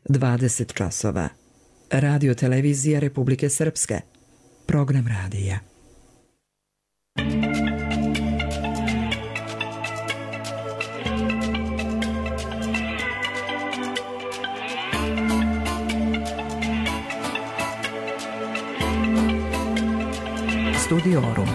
20 časova. Radio Televizija Republike Srpske. Program radija. Studio Orum.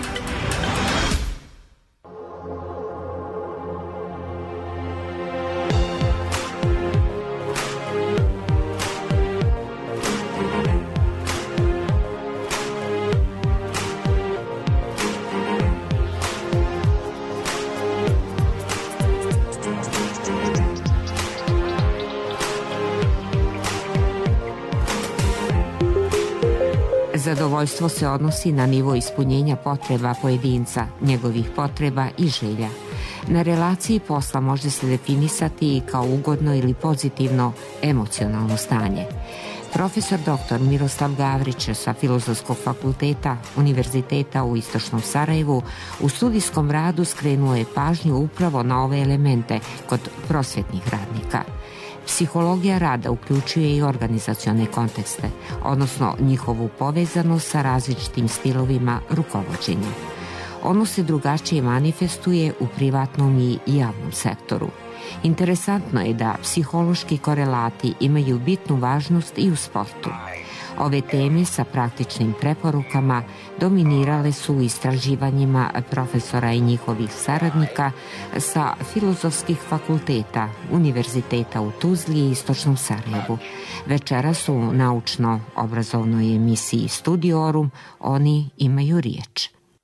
Zadovoljstvo se odnosi na nivo ispunjenja potreba pojedinca, njegovih potreba i želja. Na relaciji posla može se definisati i kao ugodno ili pozitivno emocionalno stanje. Profesor dr. Miroslav Gavrić sa Filozofskog fakulteta Univerziteta u Istočnom Sarajevu u studijskom radu skrenuo je pažnju upravo na ove elemente kod prosvetnih radnika. Psihologija rada uključuje i organizacione kontekste, odnosno njihovu povezanost sa različitim stilovima rukovođenja. Ono se drugačije manifestuje u privatnom i javnom sektoru. Interesantno je da psihološki korelati imaju bitnu važnost i u sportu. Ove teme sa praktičnim preporukama dominirale su u istraživanjima profesora i njihovih saradnika sa filozofskih fakulteta Univerziteta u Tuzli i Istočnom Sarajevu. Večeras u naučno-obrazovnoj emisiji Studio Orum oni imaju riječ.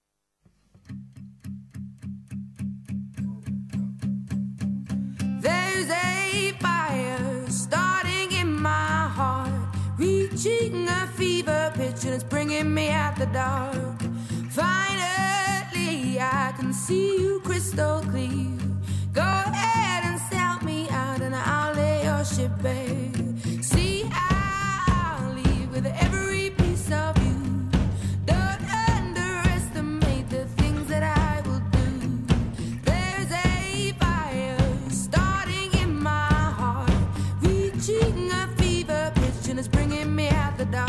Reaching a fever pitch and it's bringing me out the dark. Finally I can see you crystal clear. Go ahead and sell me out and I'll lay your ship bare. See, I'll leave with every piece of you. Don't underestimate the things that I will do. There's a fire starting in my heart, reaching a fever pitch and it's bringing me out the dark.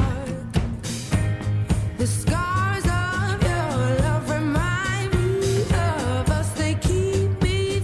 The scars of your love remind me of us. They keep me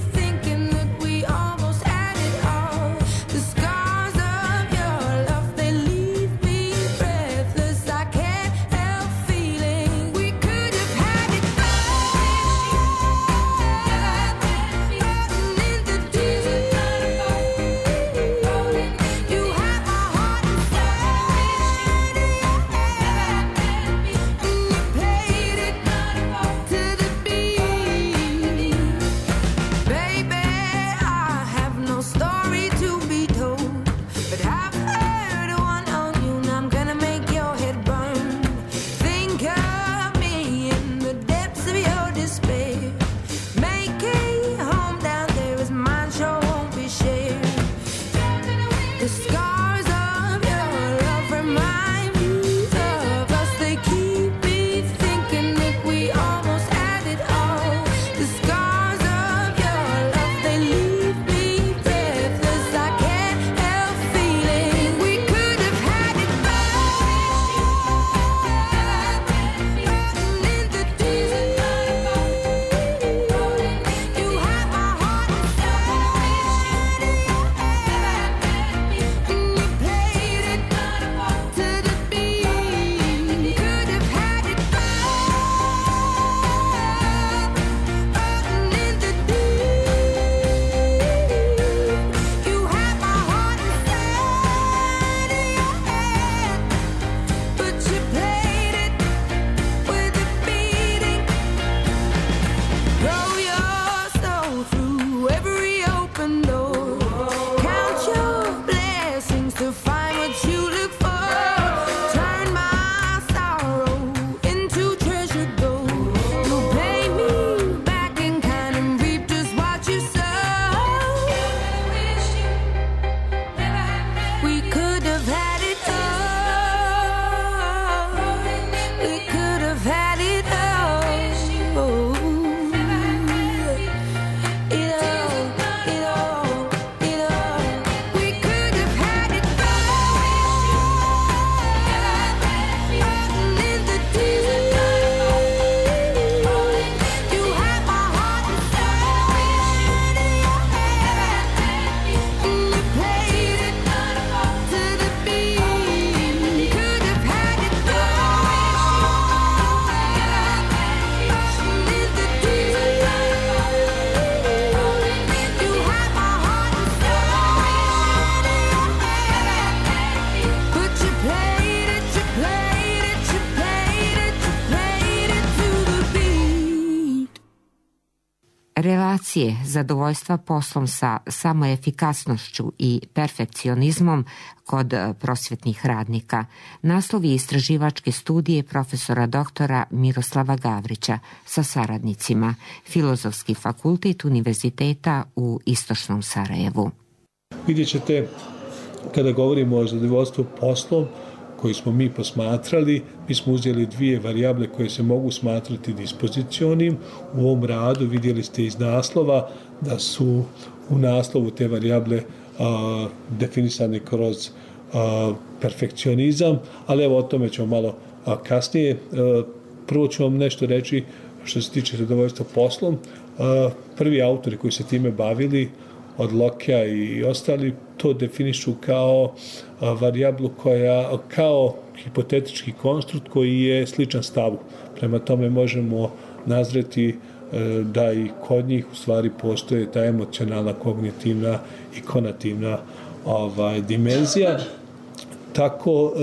relacije zadovoljstva poslom sa samoefikasnošću i perfekcionizmom kod prosvetnih radnika naslovi istraživačke studije profesora doktora Miroslava Gavrića sa saradnicima, Filozofski fakultet Univerziteta u Istočnom Sarajevu. Vidjet ćete, kada govorimo o zadovoljstvu poslom koji smo mi posmatrali, mi smo uzeli dvije varijable koje se mogu smatrati dispozicionim. U ovom radu vidjeli ste iz naslova da su u naslovu te varijable definisane kroz perfekcionizam, ali evo o tome ćemo malo kasnije. Prvo ću vam nešto reći što se tiče zadovoljstva poslom. Prvi autori koji se time bavili, od Lokea i ostali, to definišu kao varijablu kao hipotetički konstrukt koji je sličan stavu. Prema tome možemo nazreti da i kod njih u stvari postoje ta emocionalna, kognitivna i konativna dimenzija. Tako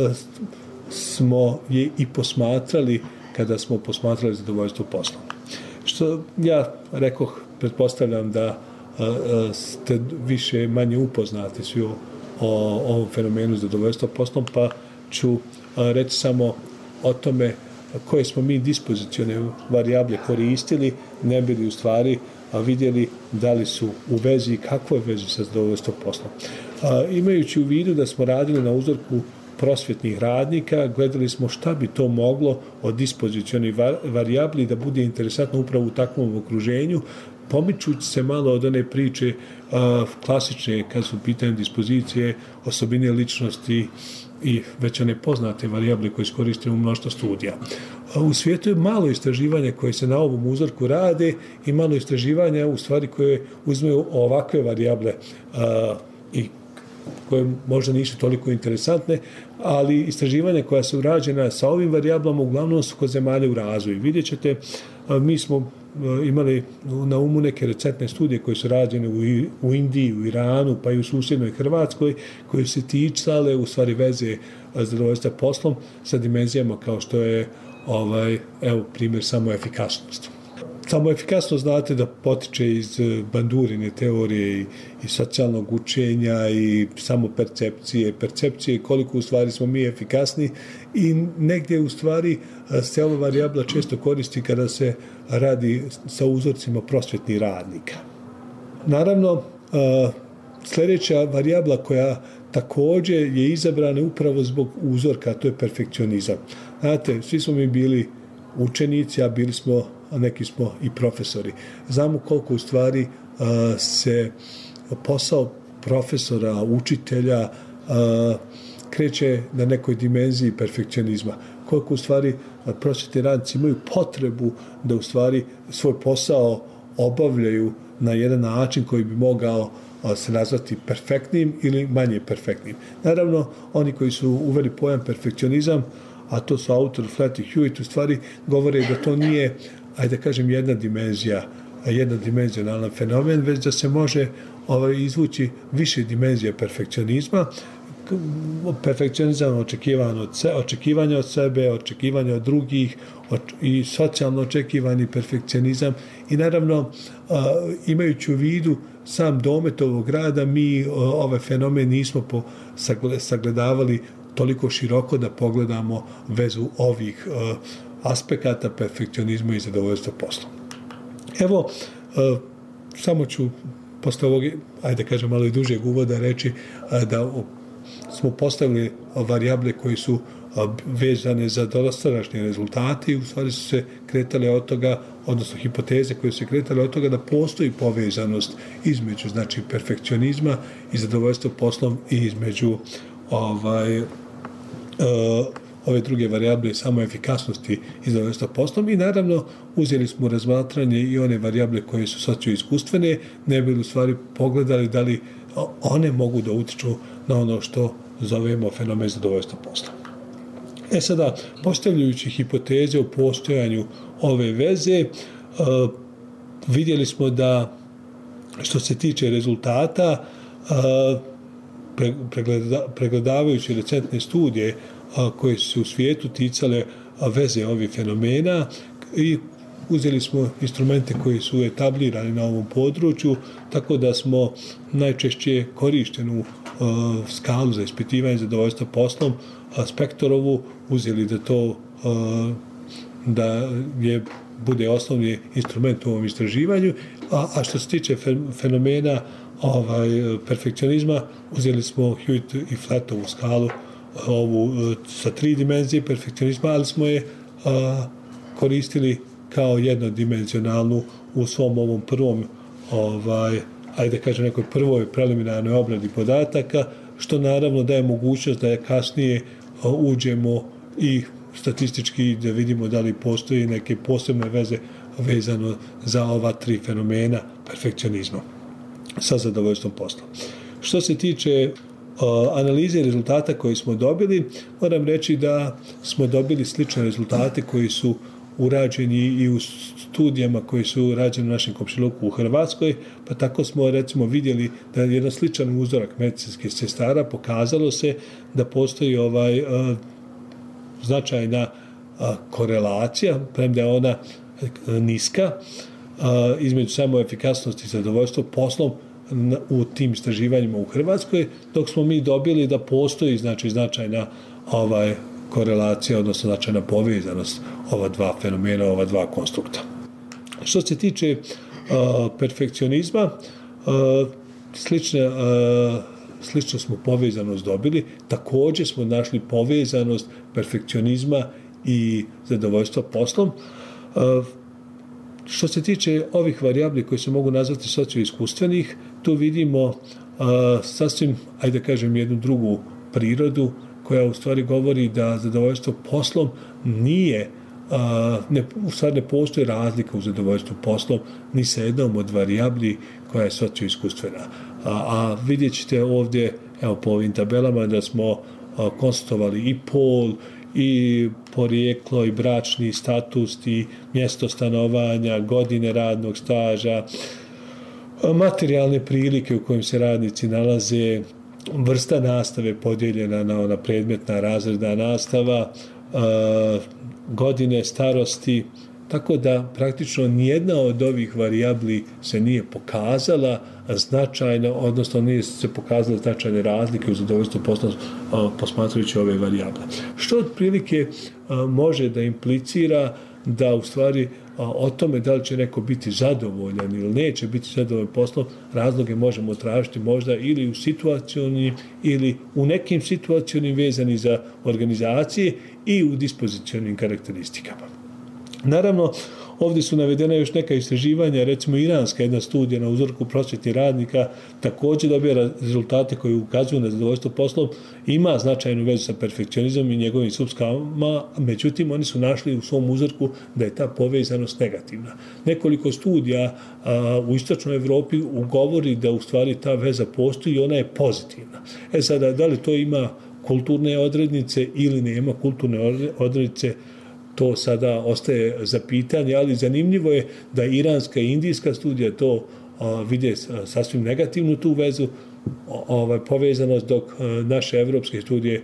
smo je i posmatrali kada smo posmatrali zadovoljstvo poslom. Što ja rekoh, pretpostavljam da ste više manje upoznati svi o ovom fenomenu zadovoljstva poslom, pa ću reći samo o tome koje smo mi dispozicione varijable koristili, ne bili u stvari vidjeli da li su u vezi i kakvoj vezi sa zadovoljstvom poslom. Imajući u vidu da smo radili na uzorku prosvjetnih radnika, gledali smo šta bi to moglo od dispozicionih varijabli da bude interesantno upravo u takvom okruženju, pomičući se malo od one priče klasične kad su pitanje dispozicije, osobine ličnosti i već one poznate varijable koje iskoristimo u mnoštvo studija. U svijetu je malo istraživanja koje se na ovom uzorku rade i malo istraživanja u stvari koje uzmeju ovakve varijable i koje možda nisu toliko interesantne, ali istraživanja koja su rađena sa ovim varijablama uglavnom su kod zemalja u razvoju. Vidjet ćete, mi smo imali na umu neke recentne studije koje su rađene u Indiji, u Iranu, pa i u susjednoj Hrvatskoj, koje se ticale u stvari veze zadovoljstva poslom sa dimenzijama kao što je evo primjer samoefikasnost. Samoefikasnost znate da potiče iz Bandurine teorije i socijalnog učenja i percepcije koliko u stvari smo mi efikasni i negdje u stvari se ova varijabla često koristi kada se radi sa uzorcima prosvjetnih radnika. Naravno, sljedeća varijabla koja također je izabrana upravo zbog uzorka, to je perfekcionizam. Znate, svi smo mi bili učenici, a neki smo i profesori. Znamo koliko u stvari se posao profesora, učitelja kreće na nekoj dimenziji perfekcionizma. Koliko u stvari prosvjetni radnici imaju potrebu da u stvari svoj posao obavljaju na jedan način koji bi mogao se nazvati perfektnim ili manje perfektnim. Naravno, oni koji su uveli pojam perfekcionizam, a to su autor Flat i Hewitt, u stvari govore da to nije, ajde da kažem, jednodimenzionalan fenomen, već da se može izvući više dimenzija perfekcionizma. Perfekcionizam očekivanja od sebe, očekivanja od drugih i socijalno očekivani perfekcionizam. I naravno, imajući u vidu sam domet ovog rada, mi ovaj fenomen nismo sagledavali toliko široko da pogledamo vezu ovih aspekata perfekcionizma i zadovoljstva poslom. Evo, samo ću posle ovog, ajde kažem, malo i dužeg uvoda reći da smo postavili varijable koje su vezane za dosadašnje rezultate i u stvari su se kretale od toga, odnosno hipoteze koje su se kretale od toga da postoji povezanost između, znači, perfekcionizma i zadovoljstva poslom i između ove druge varijable samoefikasnosti i zadovoljstva poslom i naravno uzeli smo razmatranje i one varijable koje su socioiskustvene, ne bi u stvari pogledali da li one mogu da utiču na ono što zovemo fenomen zadovoljstva poslom. Sada, postavljajući hipoteze o postojanju ove veze, vidjeli smo da što se tiče rezultata, pregledavajući recentne studije koje su u svijetu ticale veze ovih fenomena i uzeli smo instrumente koji su etablirani na ovom području, tako da smo najčešće korištenu skalu za ispitivanje zadovoljstva poslom, Spektorovu, uzeli da to bude osnovni instrument u ovom istraživanju, a što se tiče fenomena perfekcionizma, uzeli smo Hewitt i Flatovu skalu, ovu sa 3 dimenzije perfekcionizma, ali smo je koristili kao jednodimenzionalnu u svom ovom prvom, ajde da kažem, nekoj prvoj preliminarnoj obradi podataka, što naravno daje mogućnost da kasnije uđemo i statistički da vidimo da li postoji neke posebne veze vezano za ova 3 fenomena perfekcionizma sa zadovoljstvom posla. Što se tiče analize rezultata koje smo dobili, moram reći da smo dobili slične rezultate koji su urađeni i u studijama koji su rađeni u našem komšiluku u Hrvatskoj, pa tako smo recimo vidjeli da je jedan sličan uzorak medicinskih sestara, pokazalo se da postoji značajna korelacija, premda je ona niska, između samo efikasnosti i zadovoljstva poslom u tim istraživanjima u Hrvatskoj, dok smo mi dobili da postoji značajna korelacija, odnosno značajna povezanost ova 2 fenomena, ova 2 konstrukta. Što se tiče perfekcionizma, slično smo povezanost dobili, također smo našli povezanost perfekcionizma i zadovoljstva poslom. Što se tiče ovih varijabli koji se mogu nazvati socioiskustvenih, tu vidimo sasvim, ajde da kažem, jednu drugu prirodu koja u stvari govori da zadovoljstvo poslom u stvari ne postoji razlika u zadovoljstvu poslom ni sa jednom od varijabli koja je socioiskustvena. A vidjet ćete ovdje, evo po ovim tabelama, da smo konstatovali i pol, i porijeklo, i bračni status, i mjesto stanovanja, godine radnog staža, materijalne prilike u kojim se radnici nalaze, vrsta nastave podijeljena na ona predmetna razredna nastava, godine starosti, tako da praktično nijedna od ovih varijabli se nije pokazala značajno, odnosno nije se pokazala značajne razlike u zadovoljstvu poslom posmatrajući ove varijable. Što otprilike može da implicira da u stvari o tome da li će neko biti zadovoljan ili neće biti zadovoljan poslom, razloge možemo tražiti možda ili u situacionim ili u nekim situacionim vezani za organizacije i u dispozicionim karakteristikama. Naravno, ovdje su navedena još neka istraživanja, recimo iranska jedna studija na uzorku prosvjetnih radnika također dobija rezultate koji ukazuju na zadovoljstvo poslom, ima značajnu vezu sa perfekcionizmom i njegovim subskalama, međutim oni su našli u svom uzorku da je ta povezanost negativna. Nekoliko studija u istočnoj Evropi ugovori da u stvari ta veza postoji i ona je pozitivna. Sada, da li to ima kulturne odrednice ili nema kulturne odrednice, to sada ostaje za pitanje, ali zanimljivo je da iranska i indijska studija to vide sasvim negativnu tu vezu, povezanost, dok naše evropske studije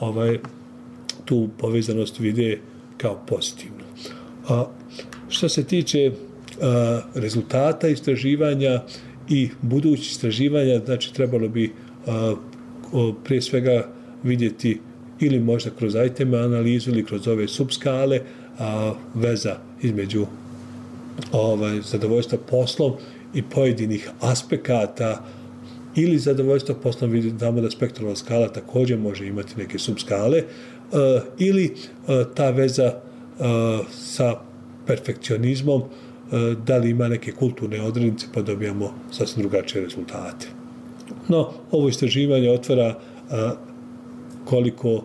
tu povezanost vide kao pozitivnu. Što se tiče rezultata istraživanja i budućih istraživanja, znači trebalo bi prije svega vidjeti ili možda kroz item analizu ili kroz ove subskale, veza između zadovoljstva poslom i pojedinih aspekata ili zadovoljstva poslom, vidimo da spektralna skala također može imati neke subskale, ili ta veza sa perfekcionizmom, da li ima neke kulturne odrednice pa dobijamo sasvim drugačije rezultate. No, ovo istraživanje otvara koliko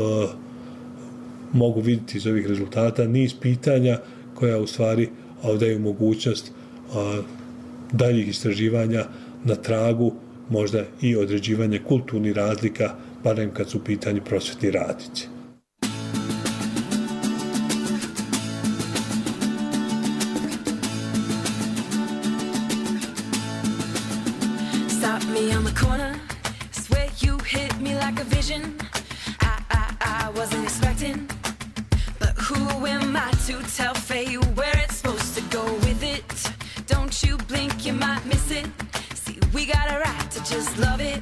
mogu vidjeti iz ovih rezultata niz pitanja koja u stvari daju mogućnost daljih istraživanja na tragu možda i određivanje kulturnih razlika, barem kad su u pitanju prosvjetni radnici. Stop me on the corner, swear you hit me like a vision. I wasn't expecting, but who am I to tell fate where it's supposed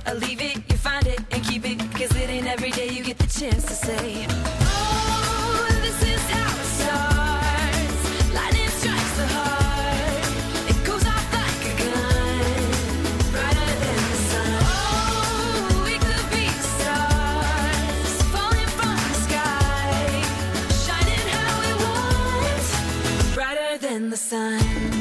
leave it, you find it and keep it, 'cause it ain't every day you get the chance to say, oh, this is how it starts. Lightning strikes the heart, it goes off like a gun, brighter than the sun. Oh, we could be stars, falling from the sky, shining how we want, brighter than the sun.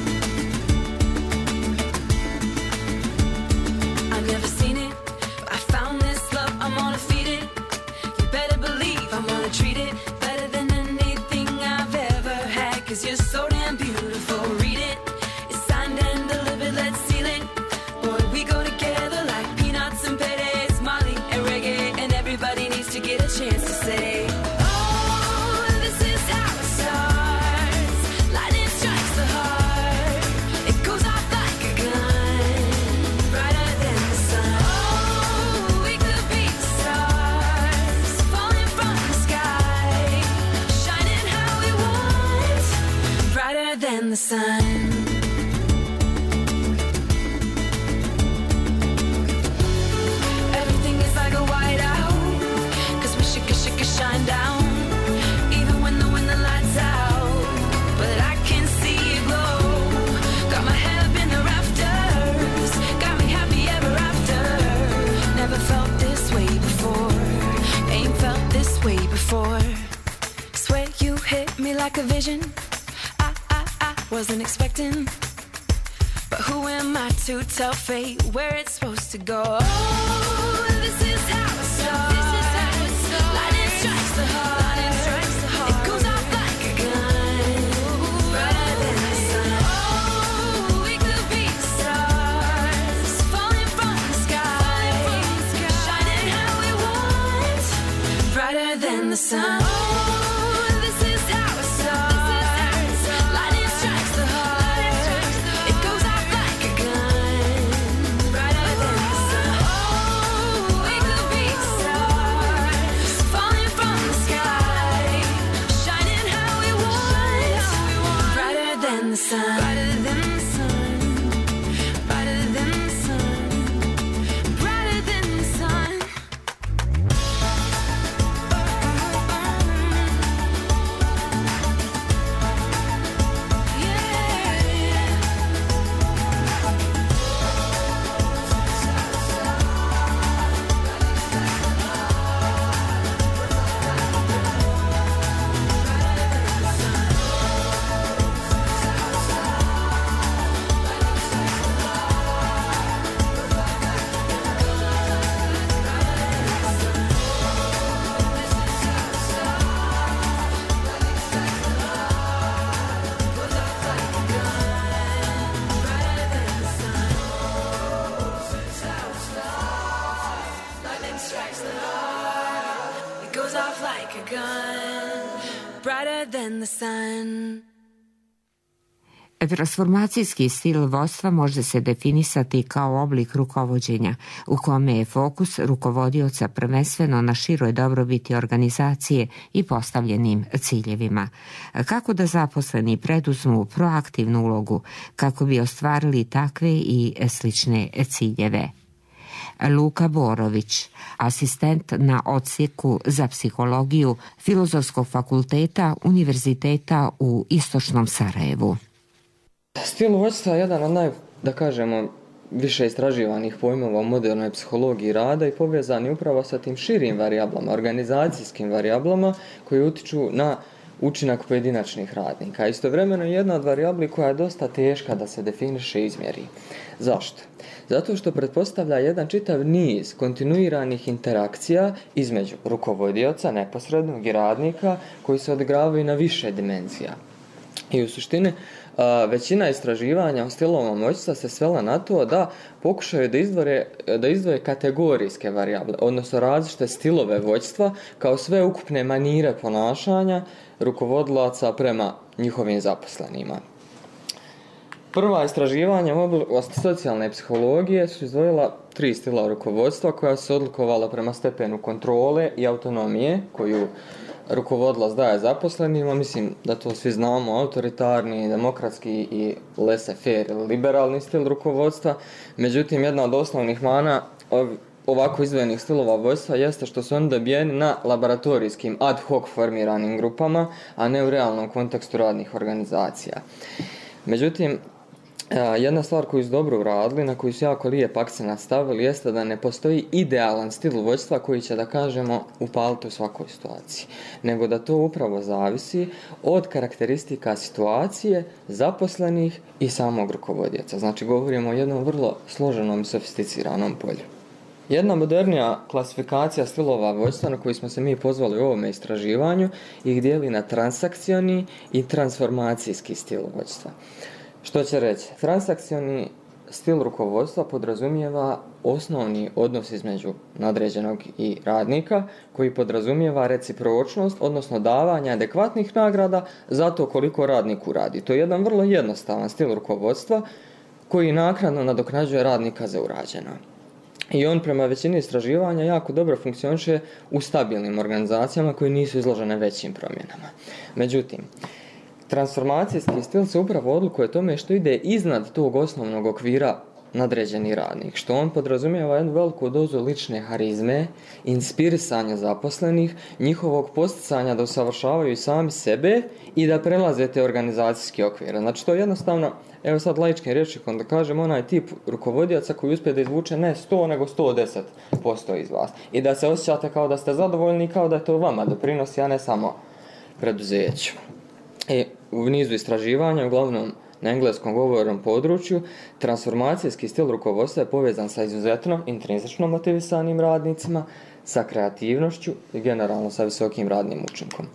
I've never seen it, but I found this love, I'm gonna feed it. You better believe I'm gonna treat it better than anything I've ever had, 'cause you're so damn beautiful. Read it, it's signed and delivered, let's seal it. Boy, we go together like peanuts and Perez, Molly and reggae, and everybody needs to get a chance to say, oh, this is how it starts. Lightning strikes the heart, it goes off like a gun, brighter than the sun. Oh, we could be stars, falling from the sky, shining how we want, brighter than the sun. Everything is like a whiteout, 'cause we should shine down, even when the lights out. But I can see it glow, got my head up in the rafters, got me happy ever after. Never felt this way before, ain't felt this way before. Swear you hit me like a vision, I wasn't expecting. But who am I to tell fate where it's supposed to go? Oh, this is how it starts. Lightning strikes the heart, it goes off like a gun, brighter than the sun. Oh, we could be stars, falling from the sky, shining how we want, brighter than the sun. Oh, this is how it starts. Lightning strikes the heart, it goes off like a gun, brighter than the sun. Oh, we could be stars, falling from the sky, shining how we want, brighter than the sun. Brighter than the sun, brighter than the sun, brighter than the sun. Lightning strikes the heart, it goes off like a gun, brighter than the sun. Transformacijski stil vodstva može se definisati kao oblik rukovođenja u kome je fokus rukovodioca prvenstveno na široj dobrobiti organizacije i postavljenim ciljevima. Kako da zaposleni preduzmu proaktivnu ulogu kako bi ostvarili takve i slične ciljeve? Luka Borović, asistent na odsjeku za psihologiju Filozofskog fakulteta Univerziteta u Istočnom Sarajevu. Stil vodstva je jedan od više istraživanih pojmova u modernoj psihologiji rada i povezan je upravo sa tim širim varijablama, organizacijskim varijablama koji utiču na učinak pojedinačnih radnika. Istovremeno je jedna od varijabli koja je dosta teška da se definiše i izmjeri. Zašto? Zato što pretpostavlja jedan čitav niz kontinuiranih interakcija između rukovodioca, neposrednog i radnika koji se odigravaju na više dimenzija. I u suštini većina istraživanja o stilovima vodstva se svela na to da pokušaju da izdvoje kategorijske varijable, odnosno različite stilove vodstva kao sve ukupne manire ponašanja rukovodilaca prema njihovim zaposlenima. Prva istraživanja u oblasti socijalne psihologije su izdvojila 3 stila rukovodstva koja su se odlikovala prema stepenu kontrole i autonomije koju rukovodilac daje zaposlenima. Mislim da to svi znamo, autoritarni, demokratski i laissez-faire ili liberalni stil rukovodstva. Međutim, jedna od osnovnih mana ovako izdvojenih stilova vodstva jeste što su oni dobijeni na laboratorijskim ad hoc formiranim grupama, a ne u realnom kontekstu radnih organizacija. Međutim, jedna stvar koju su dobro uradili, na koju su jako lijep akcenat stavili, jeste da ne postoji idealan stil vođstva koji će, da kažemo, upaliti u svakoj situaciji, nego da to upravo zavisi od karakteristika situacije, zaposlenih i samog rukovodioca. Znači, govorimo o jednom vrlo složenom i sofisticiranom polju. Jedna modernija klasifikacija stilova vođstva na koju smo se mi pozvali u ovome istraživanju ih dijeli na transakcioni i transformacijski stil vođstva. Što će reći? Transakcioni stil rukovodstva podrazumijeva osnovni odnos između nadređenog i radnika, koji podrazumijeva recipročnost, odnosno davanje adekvatnih nagrada za to koliko radnik uradi. To je jedan vrlo jednostavan stil rukovodstva koji naknadno nadoknađuje radnika za urađeno. I on prema većini istraživanja jako dobro funkcioniše u stabilnim organizacijama koje nisu izložene većim promjenama. Međutim, transformacijski stil se upravo odlikuje tome što ide iznad tog osnovnog okvira nadređeni radnik, što on podrazumijeva jednu veliku dozu lične harizme, inspirisanja zaposlenih, njihovog posticanja da usavršavaju i sami sebe i da prelaze te organizacijske okvire. Znači to je jednostavno, evo sad laičkim rječnikom da kažem, onaj tip rukovodioca koji uspije da izvuče ne 100 nego 110% iz vas i da se osjećate kao da ste zadovoljni, kao da to vama doprinosi, a ne samo preduzeću. U nizu istraživanja, uglavnom na engleskom govornom području, transformacijski stil rukovodstva je povezan sa izuzetno intrinzično motivisanim radnicima, sa kreativnošću i generalno sa visokim radnim učinkom.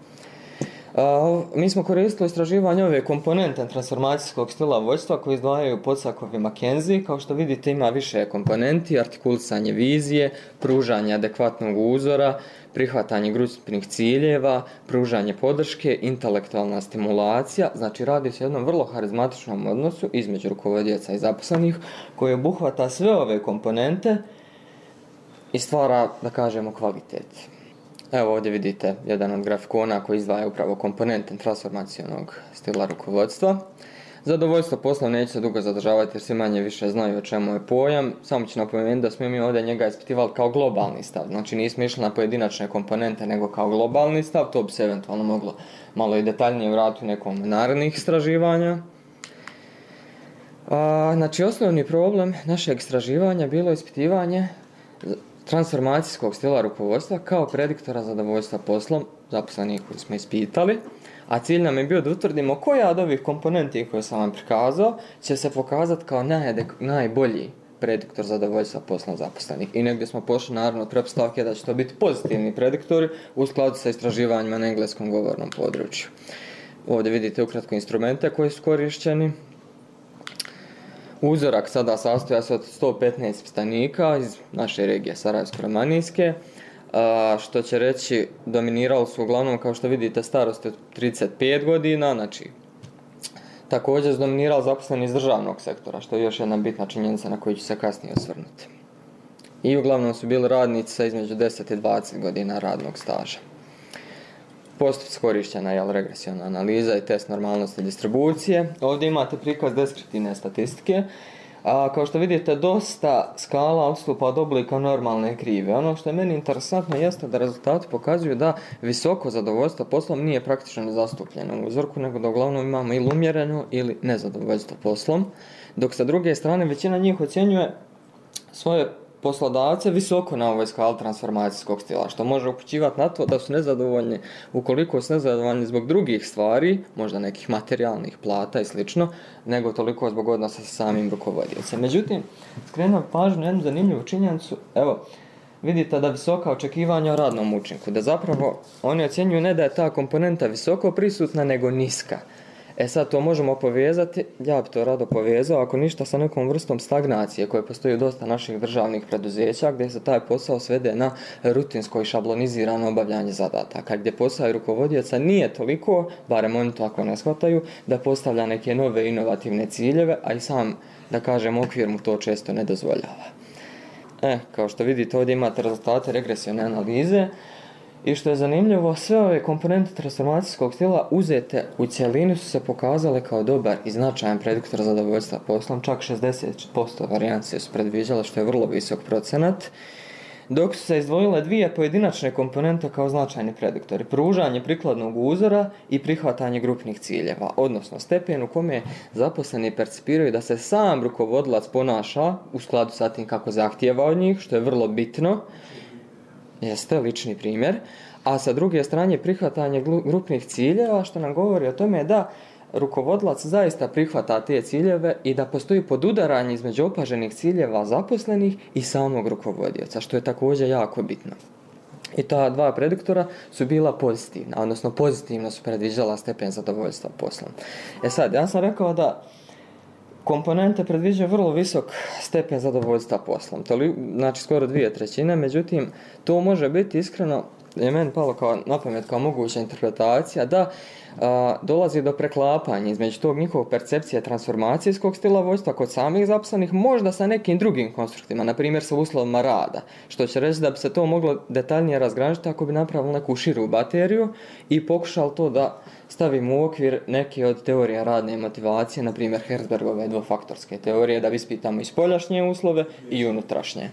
Mi smo koristili istraživanje ove komponente transformacijskog stila vođstva koji izdvajaju Podsakov i McKenzie. Kao što vidite, ima više komponenti: artikulisanje vizije, pružanje adekvatnog uzora, prihvatanje grupnih ciljeva, pružanje podrške, intelektualna stimulacija. Znači, radi se o jednom vrlo harizmatičnom odnosu između rukovodioca i zaposlenih koji obuhvata sve ove komponente i stvara, da kažemo, kvalitet. Evo ovdje vidite jedan od grafikona koji izdvaja upravo komponente transformacionog stila rukovodstva. Zadovoljstvo poslom neće se dugo zadržavati jer svi manje više znaju o čemu je pojam. Samo ću napomenuti da smo mi ovdje njega ispitivali kao globalni stav. Znači nismo išli na pojedinačne komponente nego kao globalni stav. To bi se eventualno moglo malo i detaljnije vratiti u nekom narednih istraživanja. Znači osnovni problem našeg istraživanja bilo ispitivanje transformacijskog stila rukovodstva kao prediktora zadovoljstva poslom zaposlenih koji smo ispitali, a cilj nam je bio da utvrdimo koja od ovih komponenti koje sam vam prikazao će se pokazati kao najbolji prediktor zadovoljstva poslom zaposlenih. I negdje smo pošli naravno od pretpostavke da će to biti pozitivni prediktori u skladu sa istraživanjima na engleskom govornom području. Ovdje vidite ukratko instrumente koji su korišćeni. Uzorak sada sastoja se od 115 ispitanika iz naše regije Sarajevsko-Romanijske, što će reći dominirali su uglavnom, kao što vidite, starosti od 35 godina, znači također su dominirali zaposleni iz državnog sektora, što je još jedna bitna činjenica na koju ću se kasnije osvrnuti. I uglavnom su bili radnici sa između 10 i 20 godina radnog staža. Postupci korišćena je regresiona analiza i test normalnosti distribucije. Ovdje imate prikaz deskriptivne statistike. Kao što vidite, dosta skala odstupa od oblika normalne krive. Ono što je meni interesantno jeste da rezultati pokazuju da visoko zadovoljstvo poslom nije praktično nezastupljeno u uzorku, nego da uglavnom imamo ili umjereno ili nezadovoljstvo poslom. Dok sa druge strane većina njih ocjenjuje svoje poslodavce visoko na ovoj skali transformacijskog stila, što može upućivati na to da su nezadovoljni ukoliko su nezadovoljni zbog drugih stvari, možda nekih materijalnih plata i slično, nego toliko zbog odnosa sa samim rukovodiocem. Međutim, skrenuo pažnju na jednu zanimljivu činjenicu. Evo, vidite da visoka očekivanja o radnom učinku, da zapravo oni ocjenjuju ne da je ta komponenta visoko prisutna, nego niska. Sad to možemo povezati, ja bi to rado povezao, ako ništa, sa nekom vrstom stagnacije koje postoji u dosta naših državnih preduzeća, gdje se taj posao svede na rutinsko i šablonizirano obavljanje zadataka, gdje posao i rukovodioca nije toliko, barem oni to ako ne shvataju, da postavlja neke nove inovativne ciljeve, a i sam, da kažem, okvir mu to često ne dozvoljava. Kao što vidite, ovdje imate rezultate regresione analize. I što je zanimljivo, sve ove komponente transformacijskog stila uzete u cjelini su se pokazale kao dobar i značajan prediktor zadovoljstva poslom. Čak 60% varijancije su predviđale, što je vrlo visok procenat. dok su se izdvojile dvije pojedinačne komponente kao značajni prediktori. Pružanje prikladnog uzora i prihvatanje grupnih ciljeva, odnosno stepen u kome zaposleni percipiraju da se sam rukovodilac ponaša u skladu sa tim kako zahtijeva od njih, što je vrlo bitno, jeste lični primjer, a sa druge strane prihvatanje grupnih ciljeva, što nam govori o tome da rukovodilac zaista prihvata te ciljeve i da postoji podudaranje između opaženih ciljeva zaposlenih i samog rukovodioca, što je također jako bitno. I ta dva prediktora su bila pozitivna, odnosno pozitivno su predviđala stepen zadovoljstva poslom. Sad, ja sam rekao da komponente predviđaju vrlo visok stepen zadovoljstva poslom, znači skoro 2/3, međutim, to može biti iskreno, je meni palo na pamet kao moguća interpretacija da dolazi do preklapanja između tog njihovog percepcije transformacijskog stila vodstva kod samih zaposlenih, možda sa nekim drugim konstruktima, na primjer sa uslovima rada, što će reći da bi se to moglo detaljnije razgraničiti ako bi napravili neku širu bateriju i pokušali to da stavimo u okvir neke od teorija radne motivacije, na primjer Herzbergove dvofaktorske teorije, da ispitamo i spoljašnje uslove i unutrašnje.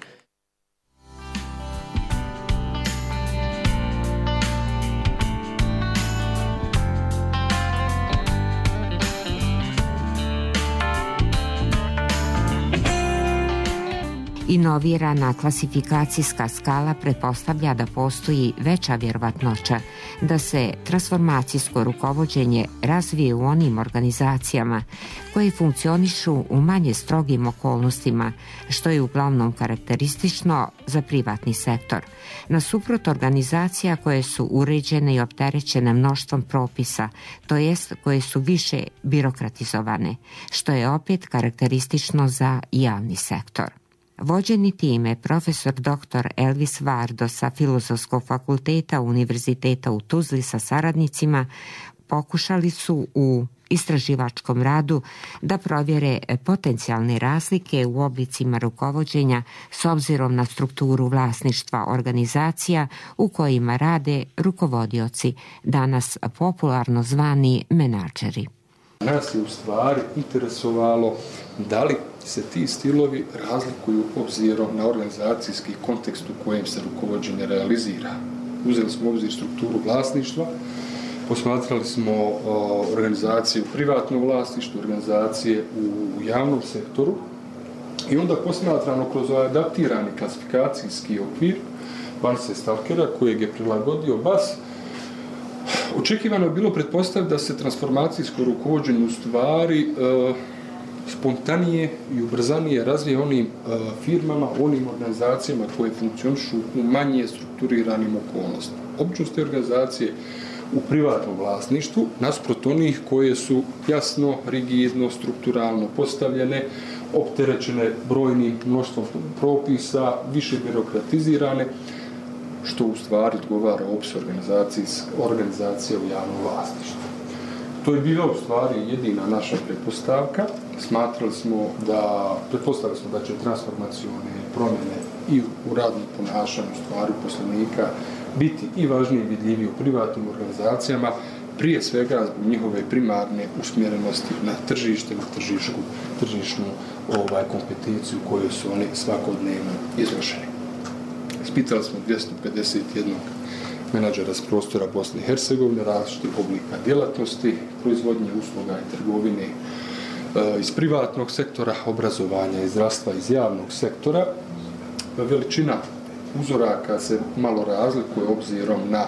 Inovirana klasifikacijska skala pretpostavlja da postoji veća vjerovatnoća da se transformacijsko rukovođenje razvije u onim organizacijama koje funkcionišu u manje strogim okolnostima, što je uglavnom karakteristično za privatni sektor. Nasuprot organizacija koje su uređene i opterećene mnoštvom propisa, to jest koje su više birokratizovane, što je opet karakteristično za javni sektor. Vođeni time profesor dr. Elvis Vardo sa Filozofskog fakulteta Univerziteta u Tuzli sa saradnicima pokušali su u istraživačkom radu da provjere potencijalne razlike u oblicima rukovođenja s obzirom na strukturu vlasništva organizacija u kojima rade rukovodioci, danas popularno zvani menadžeri. Nas je u stvari interesovalo da li se ti stilovi razlikuju obzirom na organizacijski kontekst u kojem se rukovođenje realizira. Uzeli smo u obzir strukturu vlasništva, posmatrali smo organizacije u privatnom vlasništvu, organizacije u javnom sektoru i onda posmatrano kroz adaptirani klasifikacijski okvir Banse Stalkera kojeg je prilagodio BAS. Očekivano je bilo pretpostaviti da se transformacijsko rukovođenje u stvari spontanije i ubrzanije razvije onim firmama, onim organizacijama koje funkcionišu u manje strukturiranim okolnostima. Obično su te organizacije u privatnom vlasništvu, nasuprot onih koje su jasno, rigidno, strukturalno postavljene, opterećene brojnim mnoštvom propisa, više birokratizirane, što u stvari odgovara opsu organizacije u javnom vlasništvu. To je bila u stvari jedina naša pretpostavka. Pretpostavili smo da će transformacione promjene i u radnom ponašanju stvari uposlenika biti i važnije i vidljivije u privatnim organizacijama, prije svega zbog njihove primarne usmjerenosti na tržište, na tržišnu kompetenciju koju su oni svakodnevno izloženi. Ispitali smo 251 menadžera s prostora Bosne i Hercegovine, različitih oblika djelatnosti, proizvodnje usluga i trgovine iz privatnog sektora, obrazovanja i zdravstva iz javnog sektora. Veličina uzoraka se malo razlikuje obzirom na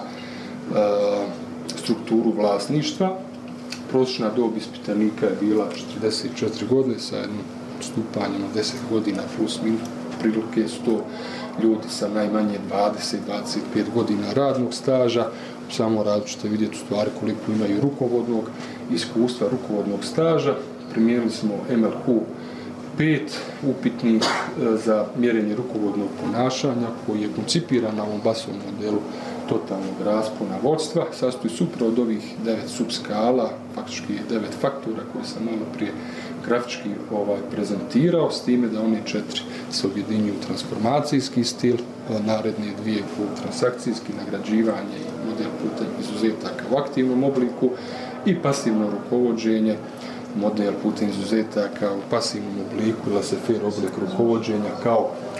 strukturu vlasništva. Prosječna dob ispitanika je bila 44 godine sa jednim stupanjem od 10 godina plus minus, prilike su to ljudi sa najmanje 20-25 godina radnog staža. U samom radu ćete vidjeti u stvari koliko imaju rukovodnog iskustva, rukovodnog staža. Primijenili smo MLQ 5 upitnik za mjerenje rukovodnog ponašanja koji je koncipiran na ovom BAS-ovom modelu totalnog raspona vodstva. Sastoji se upravo od ovih 9 subskala, faktički 9 faktora koje sam malo prije grafički prezentirao, s time da one 4 se objedinjuju transformacijski stil, naredne 2 u transakcijski, nagrađivanje i model putem izuzetaka u aktivnom obliku i pasivno rukovođenje, model putem izuzetaka u pasivnom obliku ili laissez-faire oblik rukovođenja kao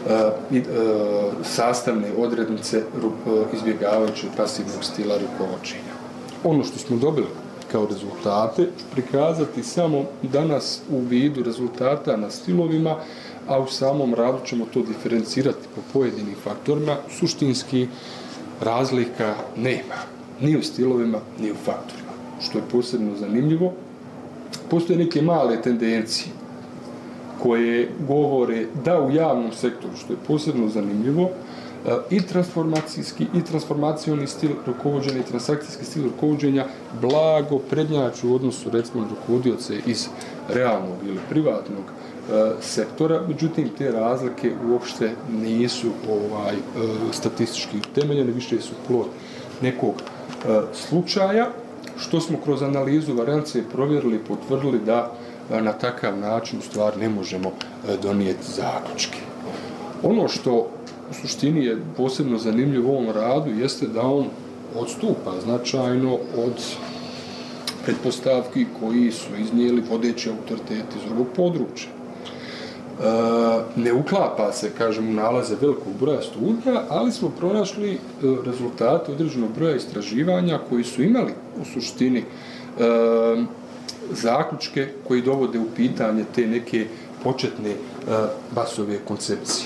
sastavne odrednice izbjegavajućeg pasivnog stila rukovođenja. Ono što smo dobili kao rezultate prikazati samo danas u vidu rezultata na stilovima, a u samom radu ćemo to diferencirati po pojedinim faktorima. Suštinski razlika nema, ni u stilovima, ni u faktorima. Što je posebno zanimljivo, postoje neke male tendencije koje govore da u javnom sektoru, što je posebno zanimljivo, i transformacijski i transformacioni stil rukovođenja i transakcijski stil rukovođenja blago prednjaču u odnosu recimo rukovodioce iz realnog ili privatnog sektora, međutim te razlike uopšte nisu statistički utemeljene, više su plod nekog slučaja, što smo kroz analizu varijancije provjerili i potvrdili da na takav način u stvari ne možemo donijeti zaključke. Ono što u suštini je posebno zanimljivo u ovom radu jeste da on odstupa značajno od pretpostavki koji su iznijeli vodeći autoriteti iz ovog područja. Ne uklapa se, kažem, u nalaze velikog broja studija, ali smo pronašli rezultate određenog broja istraživanja koji su imali u suštini zaključke koji dovode u pitanje te neke početne Basove koncepcije.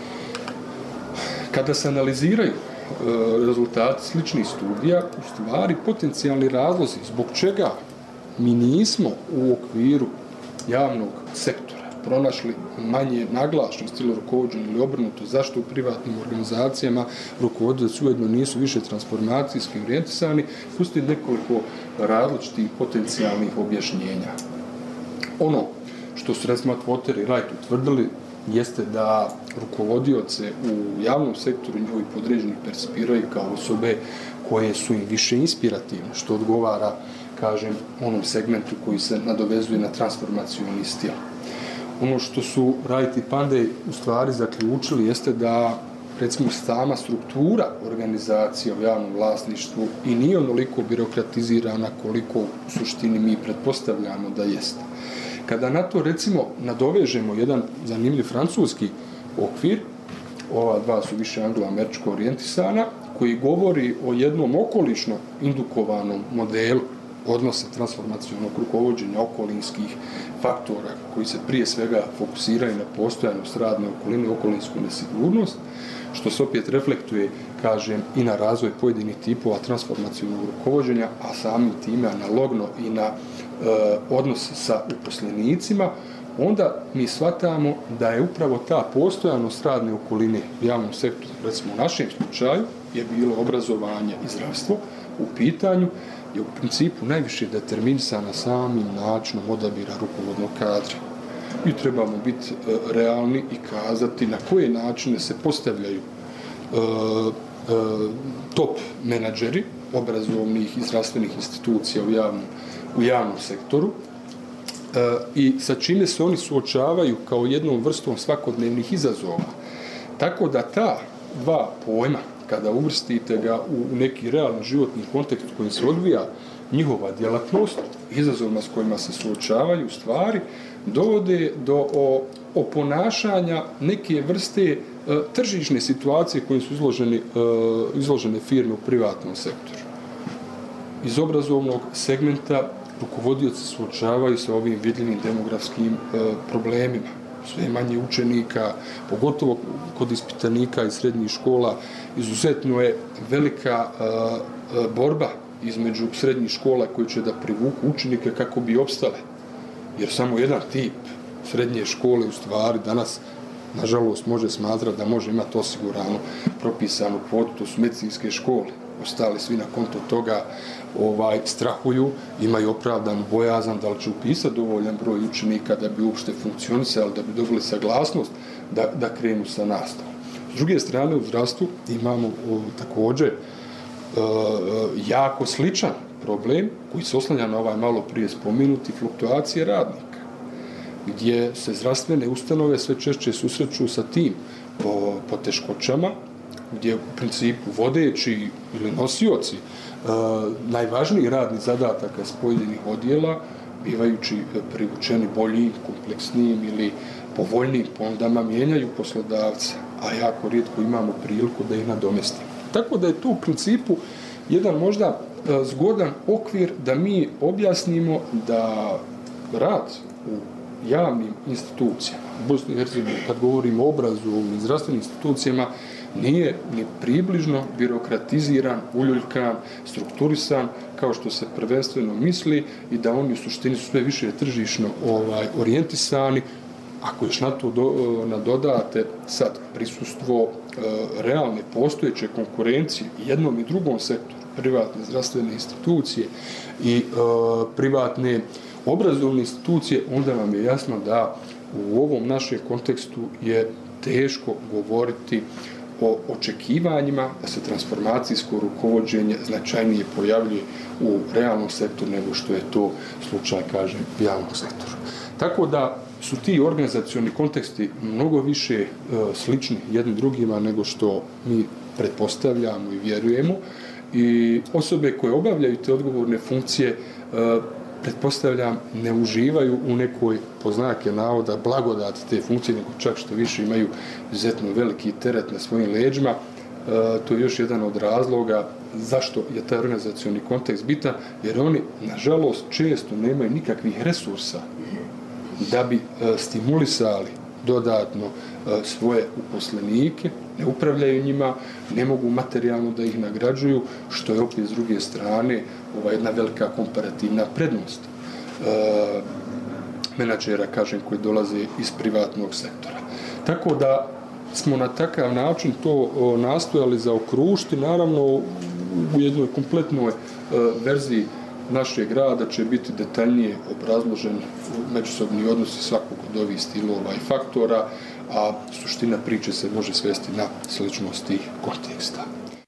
Kada se analiziraju rezultati sličnih studija, u stvari potencijalni razlozi zbog čega mi nismo u okviru javnog sektora pronašli manje naglašen stil rukovođenja ili obrnuto, zašto u privatnim organizacijama rukovodioci ujedno nisu više transformacijski orijentisani, postoji nekoliko različitih potencijalnih objašnjenja. Ono što su recimo Atwater i Wright utvrdili jeste da rukovodioce u javnom sektoru njihovi podređeni percipiraju kao osobe koje su im više inspirativne, što odgovara, kažem, onom segmentu koji se nadovezuje na transformacioni stil. Ono što su Wright i Pandey u stvari zaključili jeste da, recimo, sama struktura organizacije u javnom vlasništvu i nije onoliko birokratizirana koliko u suštini mi pretpostavljamo da jeste. Kada na to, recimo, nadovežemo jedan zanimljiv francuski okvir, ova dva su više anglo-američko orijentisana, koji govori o jednom okolišno indukovanom modelu odnosa transformacionog rukovođenja okolinskih faktora koji se prije svega fokusiraju na postojanost radne okoline, okolinsku nesigurnost, što se opet reflektuje, kažem, i na razvoj pojedinih tipova transformacionog rukovođenja, a samim time analogno i na odnos sa uposlenicima, onda mi shvatamo da je upravo ta postojanost radne okoline u javnom sektoru, recimo u našem slučaju, je bilo obrazovanje i zdravstvo, u pitanju je u principu najviše determinisana samim načinom odabira rukovodnog kadra. Mi trebamo biti realni i kazati na koje načine se postavljaju top menadžeri obrazovnih i zdravstvenih institucija u javnom sektoru i sa čime se oni suočavaju kao jednom vrstom svakodnevnih izazova. Tako da ta dva pojma, kada uvrstite ga u neki realni životni kontekst u kojem se odvija njihova djelatnost, izazovima s kojima se suočavaju, stvari dovode do oponašanja neke vrste tržišne situacije kojim su izložene firme u privatnom sektoru. Iz obrazovnog segmenta rukovodioci suočavaju sa ovim vidljivim demografskim problemima. Sve manje učenika, pogotovo kod ispitanika iz srednjih škola, izuzetno je velika borba između srednjih škola koji će da privuku učenike kako bi opstale. Jer samo jedan tip srednje škole u stvari danas, nažalost, može smatrati da može imati osiguranu propisanu kvotu, to su medicinske škole. Ostali svi na konto toga strahuju, imaju opravdanu bojazan da li će upisati dovoljan broj učenika da bi uopšte funkcionisali, da bi dobili saglasnost da krenu sa nastavom. S druge strane, u zdravstvu imamo također jako sličan problem koji se oslanja na ovaj malo prije spomenuti fluktuacije radnika, gdje se zdravstvene ustanove sve češće susreću sa tim poteškoćama, gdje u principu vodeći ili nosioci najvažnijih radnih zadataka iz pojedinih odjela, bivajući privučeni boljim, kompleksnijim ili povoljnijim ponudama mijenjaju poslodavca, a jako rijetko imamo priliku da ih nadomestimo. Tako da je tu u principu jedan možda zgodan okvir da mi objasnimo da rad u javnim institucijama, u Bosni i Hercegovini, kad govorimo o obrazovnim i zdravstvenim institucijama, nije ni približno birokratiziran, uljuljkan, strukturisan kao što se prvenstveno misli i da oni u suštini su sve više tržišno orijentisani. Ako još na to nadodate sad prisustvo realne postojeće konkurencije jednom i drugom sektoru, privatne zdravstvene institucije i privatne obrazovne institucije, onda vam je jasno da u ovom našem kontekstu je teško govoriti o očekivanjima da se transformacijsko rukovođenje značajnije pojavljuje u realnom sektoru nego što je to slučaj, kažem, u javnom sektoru. Tako da su ti organizacioni konteksti mnogo više slični jednim drugima nego što mi pretpostavljamo i vjerujemo i osobe koje obavljaju te odgovorne funkcije pretpostavljam ne uživaju u nekoj, po znake navoda, blagodati te funkcije, nego čak što više imaju izuzetno veliki teret na svojim leđima. To je još jedan od razloga zašto je taj organizacioni kontekst bitan, jer oni, nažalost, često nemaju nikakvih resursa da bi stimulisali dodatno svoje uposlenike, ne upravljaju njima, ne mogu materijalno da ih nagrađuju, što je opet s druge strane jedna velika komparativna prednost menadžera, kažem, koji dolaze iz privatnog sektora. Tako da smo na takav način to nastojali zaokružiti, naravno u jednoj kompletnoj verziji našeg rada će biti detaljnije obrazložen međusobni odnosi svakog od ovih stilova i faktora, a suština priče se može svesti na sličnost tih konteksta.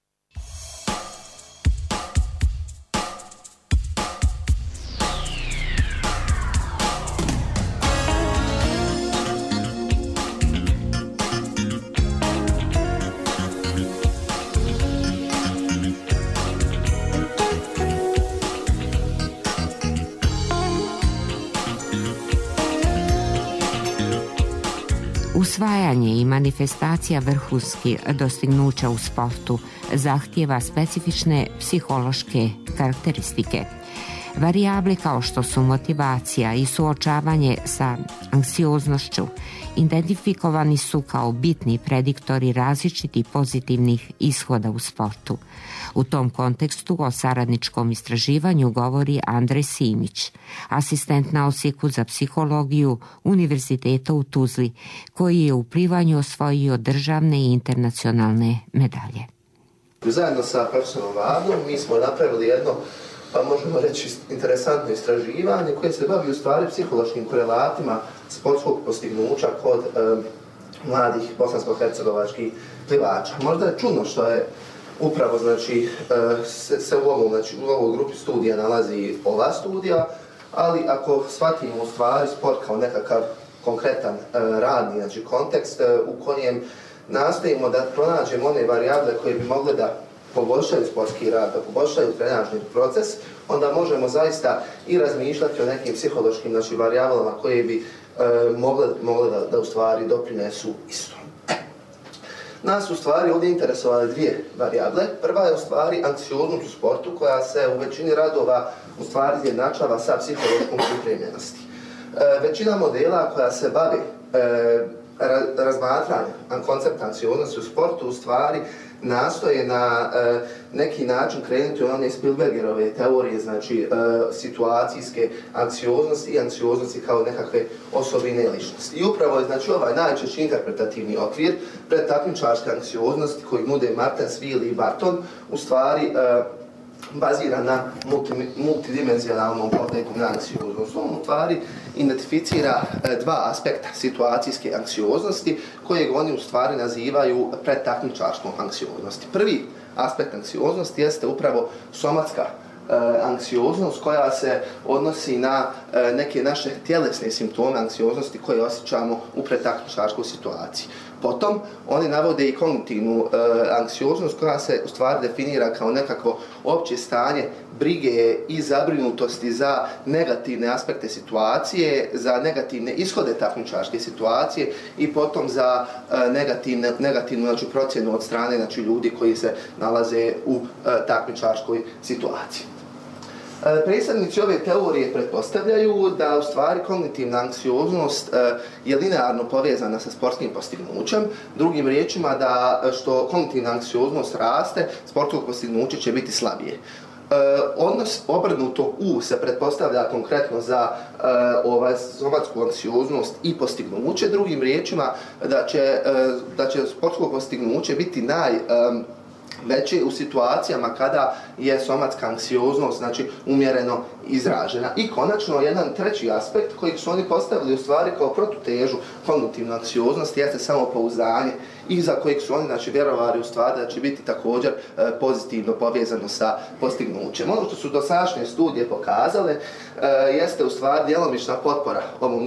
Usvajanje i manifestacija vrhunskih dostignuća u sportu zahtijeva specifične psihološke karakteristike. Varijable kao što su motivacija i suočavanje sa anksioznošću identifikovani su kao bitni prediktori različitih pozitivnih ishoda u sportu. U tom kontekstu o saradničkom istraživanju govori Andrej Simić, asistent na odsjeku za psihologiju Univerziteta u Tuzli, koji je u plivanju osvojio državne i internacionalne medalje. Zajedno sa profesorom Vadom mi smo napravili jedno, pa možemo reći, interesantno istraživanje koje se bavi u stvari psihološkim korelatima sportskog postignuća kod mladih bosansko-hercegovačkih plivača. Možda je čudno što je upravo se u ovoj grupi studija nalazi ova studija, ali ako shvatimo u stvari sport kao nekakav konkretan radni kontekst u kojem nastojimo da pronađemo one varijable koje bi mogle da poboljšaju sportski rad, da poboljšaju trenažni proces, onda možemo zaista i razmišljati o nekim psihološkim varijablama koje bi mogle da u stvari doprinesu isto. Nas u stvari ovdje interesovale dvije varijable. Prva je u stvari anksioznost u sportu koja se u većini radova u stvari izjednačava sa psihološkom pripremljenosti. Većina modela koja se bavi razmatranjem koncepta anksioznosti u sportu u stvari nastoje na neki način krenuti u one Spielbergerove teorije, situacijske anksioznosti i anksioznosti kao nekakve osobine ličnosti. I upravo je ovaj najčešći interpretativni okvir predtakmičarske anksioznosti koji nude Martens, Will i Barton u stvari bazira na multidimenzionalnom pogledu na anksioznost. On u stvari identificira dva aspekta situacijske anksioznosti kojeg oni u stvari nazivaju predtakmičarskom anksioznosti. Prvi aspekt anksioznosti jeste upravo somatska anksioznost koja se odnosi na neke naše tjelesne simptome anksioznosti koje osjećamo u predtakmičarskoj situaciji. Potom, oni navode i kognitivnu anksioznost koja se u stvari definira kao nekakvo opće stanje brige i zabrinutosti za negativne aspekte situacije, za negativne ishode takmičarske situacije i potom za negativnu znači, procjenu od strane znači, ljudi koji se nalaze u takmičarskoj situaciji. Predstavnici ove teorije pretpostavljaju da u stvari kognitivna anksioznost je linearno povezana sa sportskim postignućem. Drugim riječima da što kognitivna anksioznost raste, sportsko postignuće će biti slabije. Odnos obrnuto U se pretpostavlja konkretno za somatsku anksioznost i postignuće. Drugim riječima da će sportsko postignuće biti veće u situacijama kada je somatska anksioznost znači, umjereno izražena. I konačno, jedan treći aspekt koji su oni postavili u stvari kao protutežu kognitivnu anksioznost jeste samopouzdanje i za kojeg su oni znači, vjerovali u stvari da će biti također pozitivno povezano sa postignućem. Ono što su dosadašnje studije pokazale jeste u stvari djelomična potpora ovom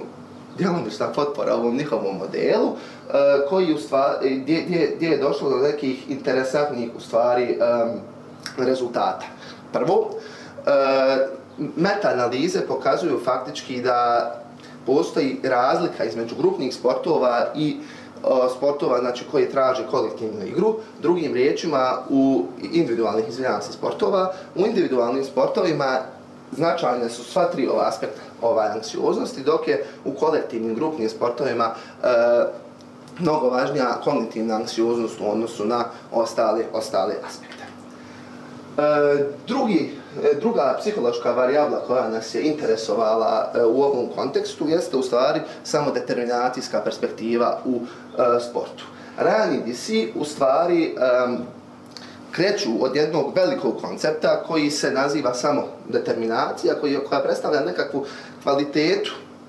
njihovom modelu koji u stvari, gdje je došlo do nekih interesantnih u stvari rezultata. Prvo, meta-analize pokazuju faktički da postoji razlika između grupnih sportova i sportova znači, koji traže kolektivnu igru. Drugim riječima, u individualnim sportovima značajne su sva tri ova aspekta anksioznosti, dok je u kolektivnim grupnim sportovima mnogo važnija kognitivna anksioznost u odnosu na ostale aspekte. Druga psihološka varijabla koja nas je interesovala u ovom kontekstu jeste u stvari samodeterminacijska perspektiva u sportu. Rani DC u stvari kreću od jednog velikog koncepta koji se naziva samodeterminacija, koja predstavlja nekakvu kvalitetu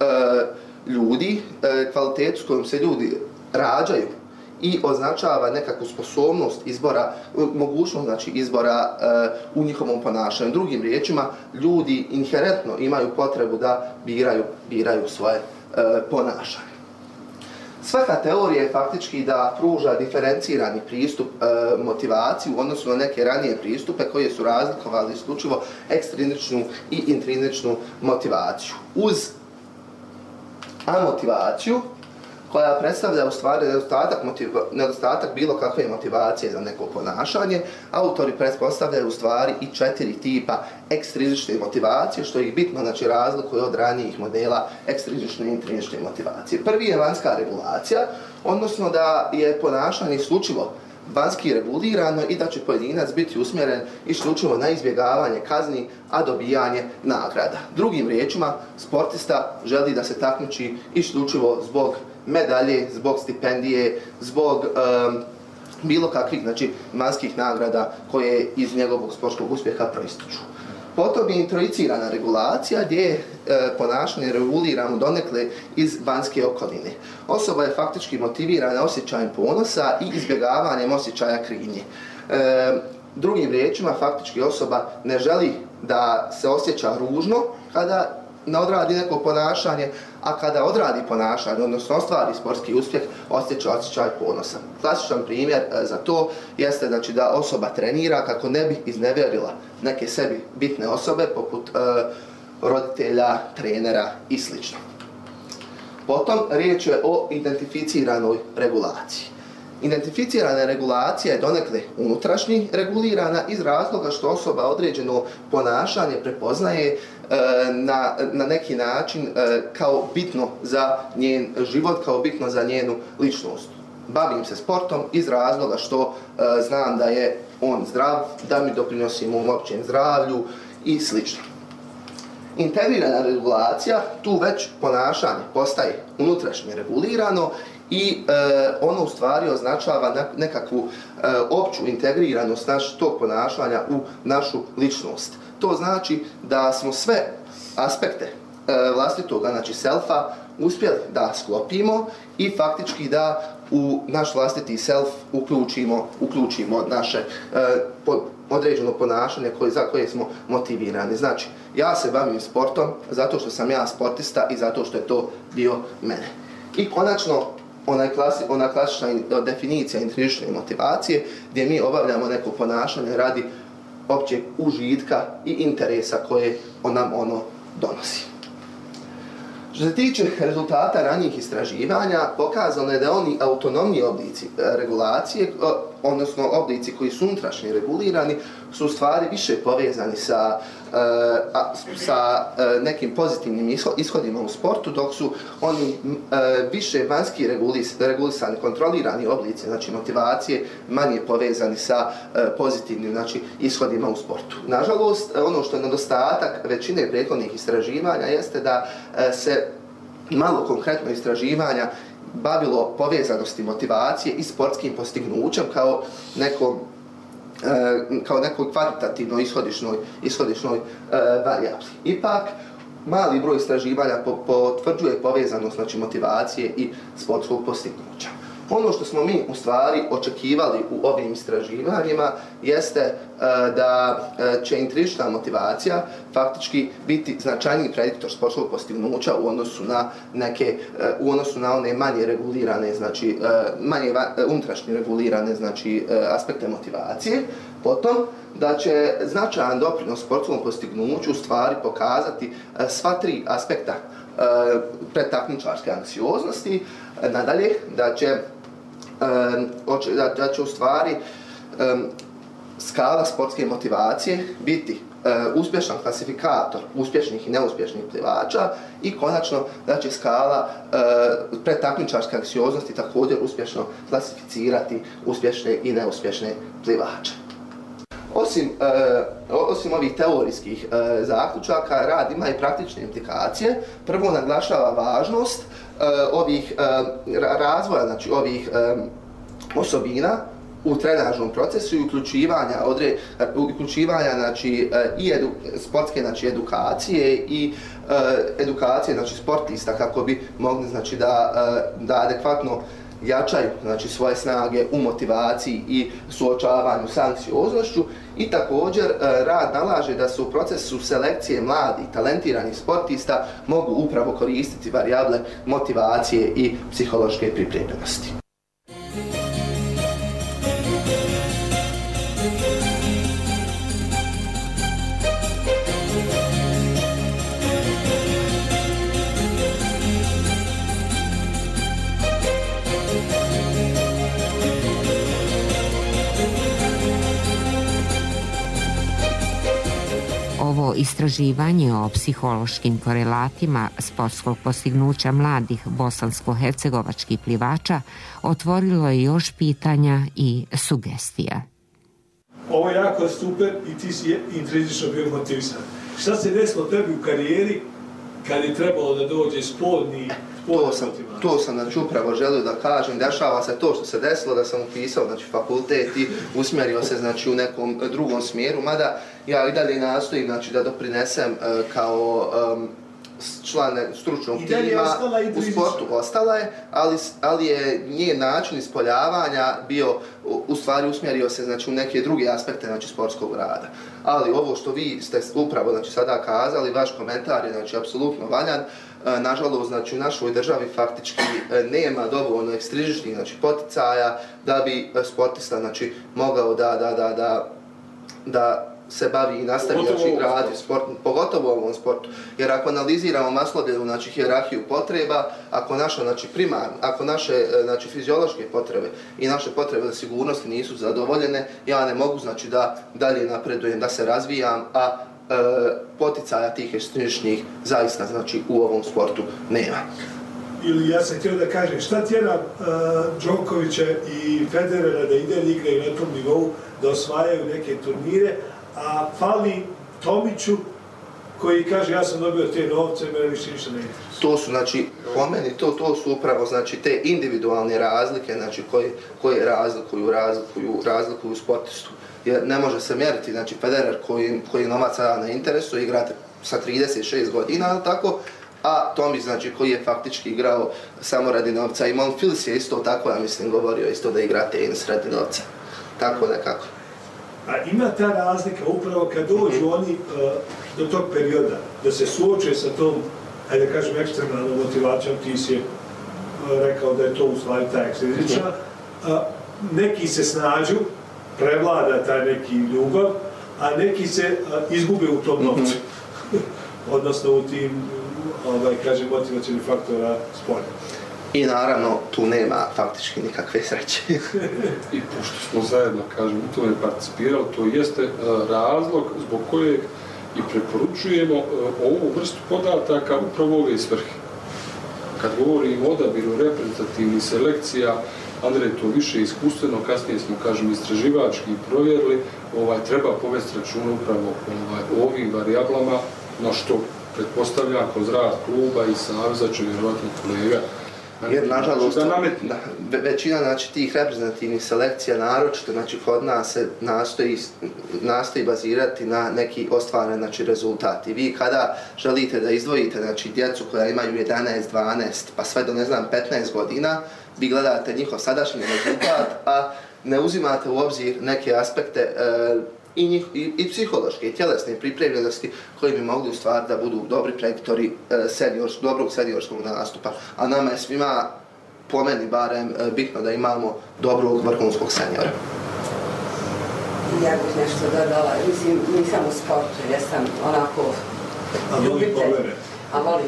ljudi, kvalitetu s kojom se ljudi rađaju i označava nekakvu sposobnost izbora, mogućnost znači, izbora u njihovom ponašanju. Drugim riječima, ljudi inherentno imaju potrebu da biraju svoje ponašanje. Svaka teorija je faktički da pruža diferencirani pristup motivaciji u odnosu na neke ranije pristupe koje su razlikovali isključivo ekstrinzičnu i intrinzičnu motivaciju. Uz amotivaciju, koja predstavlja u stvari nedostatak bilo kakve motivacije za neko ponašanje, autori pretpostavljaju u stvari i 4 tipa ekstrinzične motivacije, što ih bitno znači, razlikuje od ranijih modela ekstrinzične i intrinzične motivacije. Prvi je vanjska regulacija, odnosno da je ponašanje isključivo vanjski regulirano i da će pojedinac biti usmjeren isključivo na izbjegavanje kazni, a dobijanje nagrada. Drugim riječima, sportista želi da se takmiči isključivo zbog medalje, zbog stipendije, zbog bilo kakvih znači, vanjskih nagrada koje iz njegovog sportskog uspjeha proističu. Potom je introjicirana regulacija gdje je ponašanje regulirano donekle iz vanjske okoline. Osoba je faktički motivirana osjećajem ponosa i izbjegavanjem osjećaja krivnje. Drugim riječima, faktički osoba ne želi da se osjeća ružno kada ne odradi neko ponašanje, a kada odradi ponašanje, odnosno ostvari sportski uspjeh, osjećaj ponosa. Klasičan primjer za to jeste znači, da osoba trenira kako ne bi iznevjerila neke sebi bitne osobe, poput roditelja, trenera i sl. Potom, riječ je o identificiranoj regulaciji. Identificirana regulacija je donekle unutrašnji regulirana iz razloga što osoba određeno ponašanje prepoznaje na neki način kao bitno za njen život, kao bitno za njenu ličnost. Bavim se sportom iz razloga što znam da je on zdrav, da mi doprinosi mom općem zdravlju i sl. Integrirana regulacija, tu već ponašanje postaje unutrašnje regulirano i ono u stvari označava nekakvu opću integriranost tog ponašanja u našu ličnost. To znači da smo sve aspekte vlastitog, znači selfa, uspjeli da sklopimo i faktički da u naš vlastiti self uključimo naše određeno ponašanje za koje smo motivirani. Znači, ja se bavim sportom zato što sam ja sportista i zato što je to dio mene. I konačno, ona klasična definicija intrižične motivacije, gdje mi obavljamo neko ponašanje radi općeg užitka i interesa koje nam ono donosi. Što se tiče rezultata ranijih istraživanja, pokazano je da oni autonomni oblici regulacije, odnosno oblici koji su unutrašnje regulirani, su u stvari više povezani sa nekim pozitivnim ishodima u sportu, dok su oni više vanjski regulisani, kontrolirani oblici, znači motivacije, manje povezani sa pozitivnim, znači, ishodima u sportu. Nažalost, ono što je nedostatak većine prethodnih istraživanja jeste da se malo konkretno istraživanja bavilo povezanosti motivacije i sportskim postignućem kao nekoj kvalitativnoj ishodišnoj varijabli. Ipak, mali broj istraživanja potvrđuje povezanost, znači, motivacije i sportskog postignuća. Ono što smo mi u stvari očekivali u ovim istraživanjima jeste da će intrižična motivacija faktički biti značajniji prediktor sportskog postignuća u odnosu na one manje regulirane, znači manje unutrašnje regulirane, znači aspekte motivacije. Potom da će značajan doprinos sportskom postignuću u stvari pokazati sva tri aspekta predtakmičarske anksioznosti. Nadalje, da će u stvari skala sportske motivacije biti uspješan klasifikator uspješnih i neuspješnih plivača i konačno da će skala predtakmičarske anksioznosti također uspješno klasificirati uspješne i neuspješne plivače. Osim ovih teorijskih zaključaka, rad ima i praktične implikacije. Prvo naglašava važnost ovih razvoja, znači ovih osobina u trenažnom procesu i uključivanja znači, i sportske, znači, edukacije i edukacije, znači, sportista kako bi mogli, znači, da adekvatno jačaju, znači, svoje snage u motivaciji i suočavanju s anksioznošću. I također rad nalaže da se u procesu selekcije mladih, talentiranih sportista mogu upravo koristiti varijable motivacije i psihološke pripremljenosti. Ovo istraživanje o psihološkim korelatima sportskog postignuća mladih bosansko-hercegovačkih plivača otvorilo je još pitanja i sugestija. Ovo je jako super i ti si intrinzično bio motivisan. Šta se desilo tebi u karijeri kad je trebalo da dođe spodni To sam, znači, upravo želio da kažem. Dešava se to što se desilo, da sam upisao, znači, fakultet i usmjerio se, znači, u nekom drugom smjeru, mada ja i dalje nastojim, znači, da doprinesem kao član stručnog tima u sportu. Ostala je, ali je njen način ispoljavanja bio, u stvari usmjerio se, znači, u neke druge aspekte, znači, sportskog rada. Ali ovo što vi ste upravo, znači, sada kazali, vaš komentar je, znači, apsolutno valjan. Nažalost, znači, u našoj državi faktički nema dovoljno ekstrižičnih, znači, poticaja da bi sportista, znači, mogao da se bavi i nastavi, znači, raditi sport, pogotovo u ovom sportu. Jer ako analiziramo Maslowljevu, znači, hijerarhiju potreba, ako naše, znači, fiziološke potrebe i naše potrebe za sigurnosti nisu zadovoljene, ja ne mogu, znači, da dalje napredujem, da se razvijam, a poticaja tih ekstrižičnih zaista, znači, u ovom sportu nema. Ili ja sam htio da kažem, šta tjera Đokovića i Federera da ide igraju na tom nivou, da osvajaju neke turnire, a fali Tomiću koji kaže ja sam dobio te novce, mene više ništa ne interesuje. To su, znači, po meni, to su upravo, znači, te individualne razlike, znači, koje razlikuju sportistu. Jer ne može se mjeriti, znači, Federer koji novaca ne interesuje, igrate sa 36 godina, tako, a Tomić, znači, koji je faktički igrao samo radi novca. I Monfils je isto tako, ja mislim, govorio isto da igra tenis radi novca. Tako nekako. A ima ta razlika upravo kad dođu oni do tog perioda, da se suoče sa tom, ajde da kažem, ekstremalnom motivacijom, ti si rekao da je to u stvari ta ekstrizična. Neki se snađu, prevlada taj neki ljubav, a neki se izgube u tom novcu. Odnosno u tim, kažem, motivacijnih faktora spolja. I naravno, tu nema faktički nikakve sreće. I pošto smo zajedno, kažem, u tome participirali, to jeste razlog zbog kojeg i preporučujemo ovu vrstu podataka upravo ove svrhe. Kad govorimo o odabiru reprezentativnih selekcija, Andrej to više iskustveno, kasnije smo, kažem, istraživački provjerili, treba povesti računa upravo o ovim varijablama, na što pretpostavljam kroz rad kluba i saveza će vjerovatno kolega. Jer, nažalost, većina tih reprezentativnih selekcija, naročito kod nas se nastoji bazirati na neki ostvaren rezultat. I vi kada želite da izdvojite djecu koja imaju 11, 12, pa sve do 15 godina, vi gledate njihov sadašnji rezultat, a ne uzimate u obzir neke aspekte i psihološke i tjelesne pripremljenosti koji bi mogli u stvari da budu dobri prediktori dobrog seniorskog nastupa. A nama je svima, po meni barem, bitno da imamo dobrog vrhunskog seniora. Ja bih nešto dodala, mislim, nisam u sportu, jesam onako ljubitelj. A volim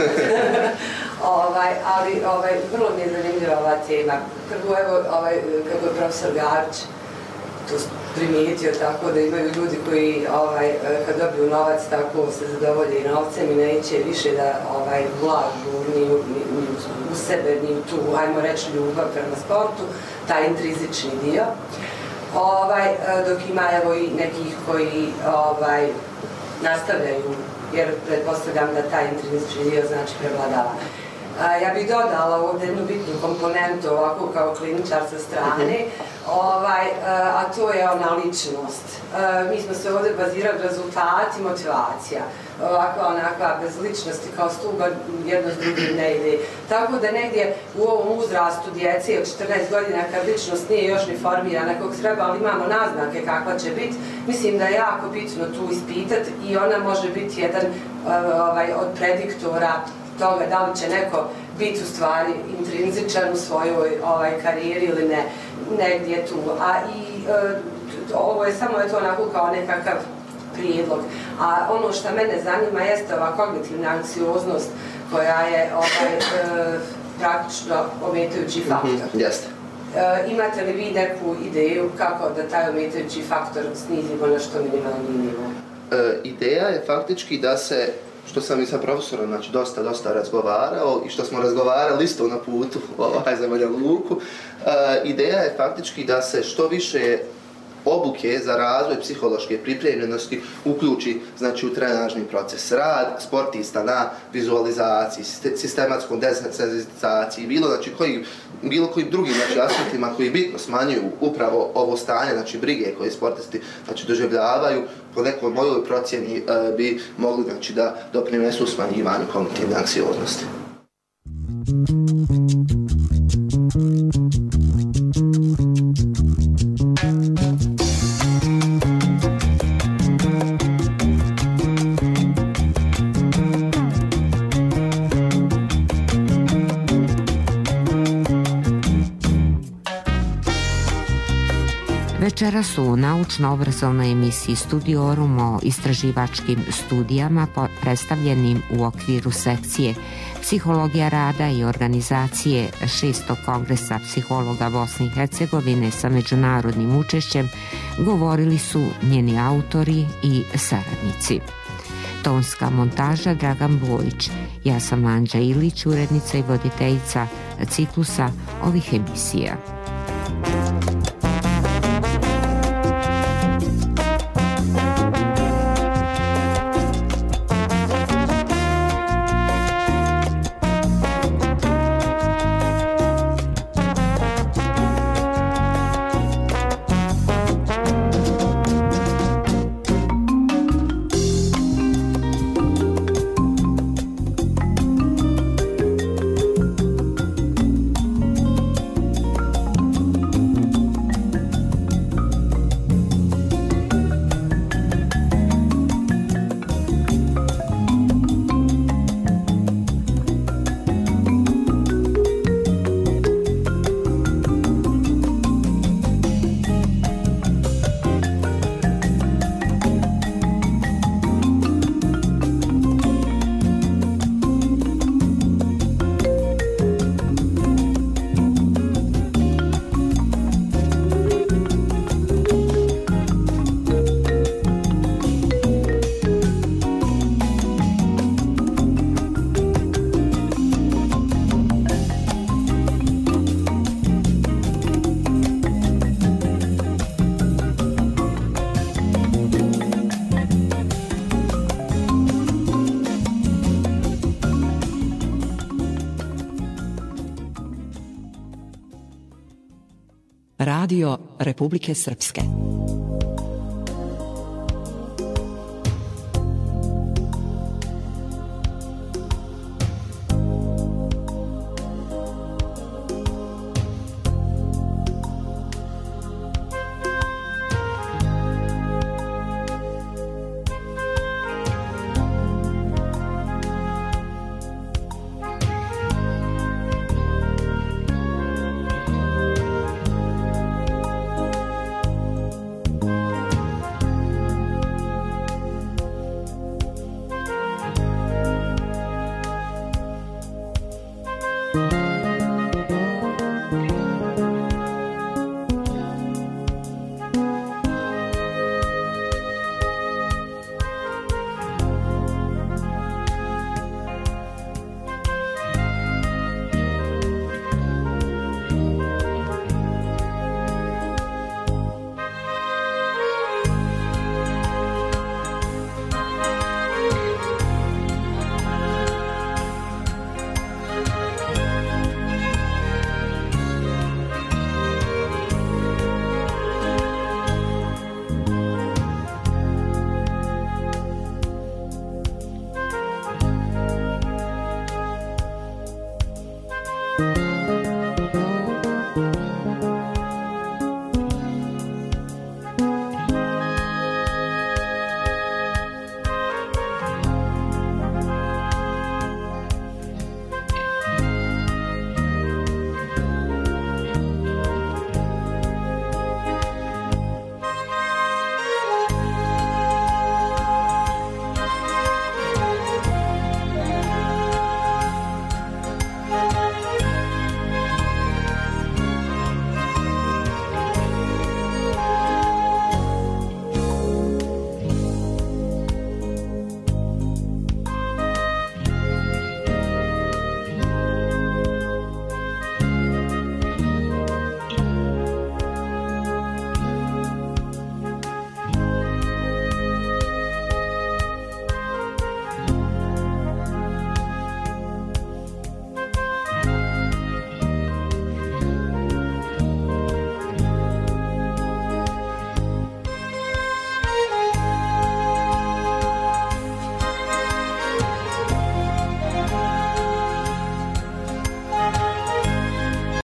ali vrlo mi je zanimljiva ova tema. Prvo, evo, kako je profesor Garić to primijetio tako da imaju ljudi koji kad dobiju novac tako se zadovolje i novcem i neće više da ulažu ni u sebe, ni u tu, ajmo reći, ljubav prema sportu, taj intrizični dio. Dok ima evo i nekih koji nastavljaju, jer pretpostavljam da taj intrizični dio znači prevladava. Ja bih dodala ovdje jednu bitnu komponentu ovako kao kliničar sa strane, a to je ona ličnost. Mi smo se ovdje bazirali rezultati, motivacija. Ovakva, onakva, bez ličnosti kao stuba jedno s drugim ne ide. Tako da negdje u ovom uzrastu djece od 14 godina kad ličnost nije još ni formirana kog treba, ali imamo naznake kakva će biti, mislim da je jako bitno tu ispitati i ona može biti jedan od prediktora toga da li će neko biti u stvari intrinzičan u svojoj karijeri ili ne, negdje tu. A i ovo je samo onako kao nekakav prijedlog. A ono što mene zanima jeste ova kognitivna anksioznost koja je praktično ometajući faktor. Jeste. Imate li vi neku ideju kako da taj ometajući faktor snizimo na što minimalni nivo? Ideja je faktički da se, što sam i sa profesorom dosta razgovarao i što smo razgovarali isto na putu za Banja Luku, ideja je faktički da se što više obuke za razvoj psihološke pripremljenosti uključi u trenažni proces. Rad sportista na vizualizaciji, sistematskom desensitizaciji, bilo kojim drugim aspektima koji bitno smanjuju upravo ovo stanje, brige koje sportisti doživljavaju, po nekoj mojoj procjeni bi mogli da doprinesu smanjivanju kognitivne anksioznosti. Večeras u naučno-obrazovnoj emisiji Studiorum o istraživačkim studijama predstavljenim u okviru sekcije Psihologija rada i organizacije 6. kongresa psihologa Bosne i Hercegovine sa međunarodnim učešćem govorili su njeni autori i saradnici. Tonska montaža Dragan Bojić. Ja sam Anđa Ilić, urednica i voditeljica ciklusa ovih emisija. Radio Republike Srpske.